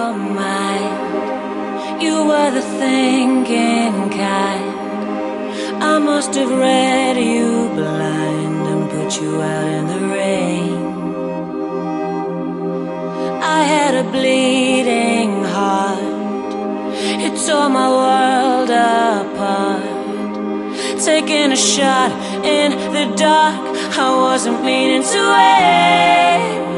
your mind. You were the thinking kind. I must have read you blind and put you out in the rain. I had a bleeding heart. It tore my world apart. Taking a shot in the dark, I wasn't meaning to wait.